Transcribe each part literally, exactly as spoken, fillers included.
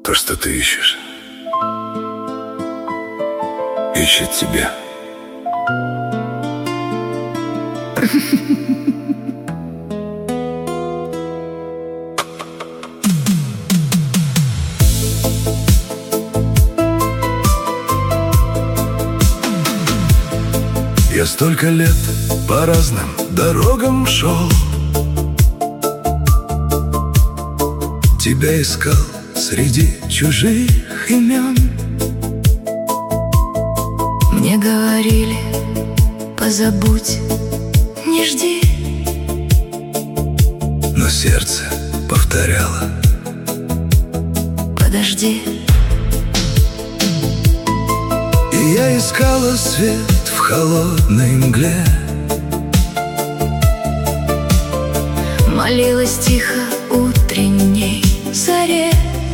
То, что ты ищешь, ищет тебя. Я столько лет по разным дорогам шел, тебя искал среди чужих имен. Мне говорили: позабудь, не жди. Но сердце повторяло: подожди. И я искала свет в холодной мгле, молилась тихо утренней заре,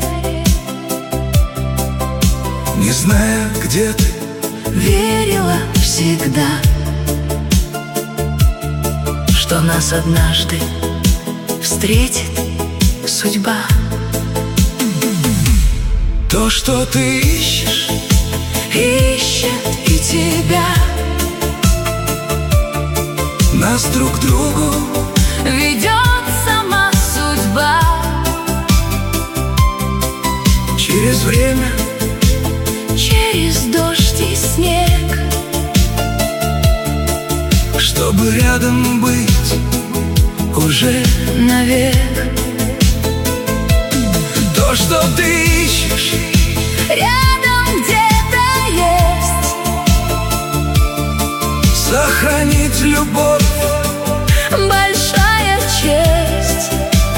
не зная, где ты, верила всегда, что нас однажды встретит судьба. То, что ты ищешь, ищет и тебя. нас друг к другу ведет сама судьба. через время, через дождь и снег, чтобы рядом быть уже навек. то, что ты ищешь, рядом где-то есть. сохранить любовь Большая честь.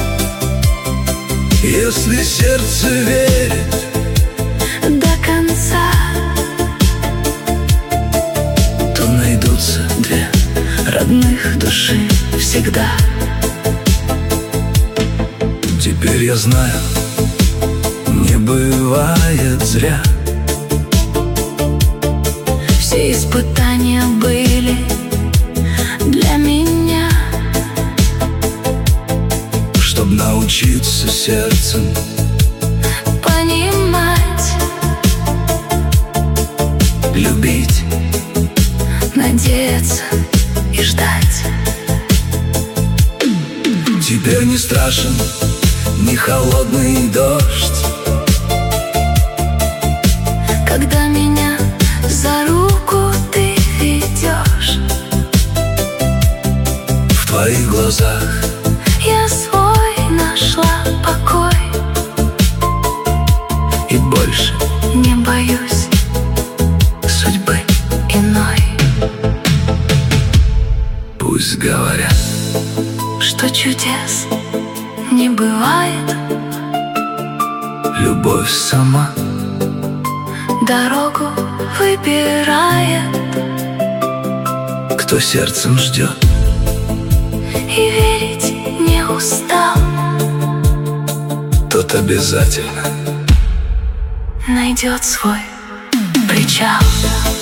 если сердце верит До конца то найдутся две родных души всегда. Теперь я знаю, не бывает зря. Все испытания были для меня, Чтоб научиться сердцем понимать, любить, надеяться и ждать. теперь не страшен ни холодный дождь, Когда меня за руку ты ведешь, в твоих глазах я свой нашла покой и больше не боюсь судьбы иной. пусть говорят, Что чудес не бывает, любовь сама дорогу выбирает. кто сердцем ждет, И верить не устал, тот обязательно найдет свой причал.